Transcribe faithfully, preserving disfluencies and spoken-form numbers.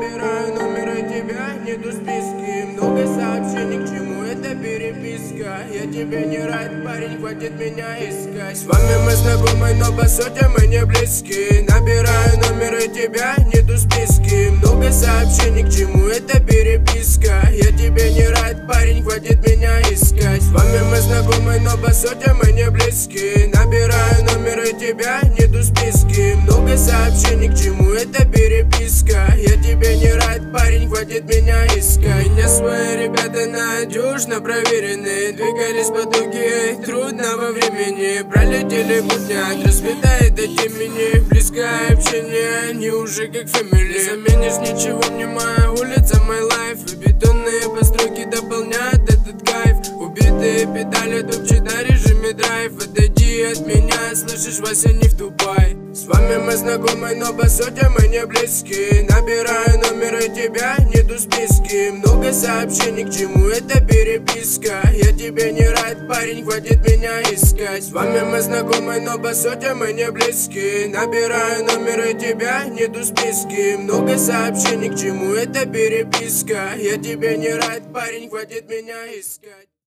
Набираю номера тебя, нету в списке. Много сообщений, к чему эта переписка? Я тебе не рад, парень, хватит меня искать. С вами мы знакомы, но по сути мы не близки. Набираю номера тебя, нету в списке. Много сообщений, к чему эта переписка? Я тебе не рад, парень, хватит меня искать. С вами мы знакомы, но по сути мы не близки. Набираю номера тебя, нету в списке. Много сообщений, к чему эта переписка? Я тебе не рад, парень, хватит меня искать. Меня свои ребята надежно проверенные. Двигались по дуге трудного времени. Пролетели будня, расцветает до темени. Близкое общение, они уже как фэмили. Заменишь ничего, не моя улица, my life. И бетонные постройки дополняют этот кайф. Убитые педали топчет на режиме драйв. Отойди от меня, слышишь, Вася, не втупай. С вами мы знакомы, но по сути мы не близки. Набираю номера тебя, нету в списке. Много сообщений, к чему эта переписка? Я тебе не рад, парень, хватит меня искать. С вами мы знакомы, но по сути мы не близки. Набираю номера тебя, нету в списке. Много сообщений, к чему эта переписка? Я тебе не рад, парень, хватит меня искать.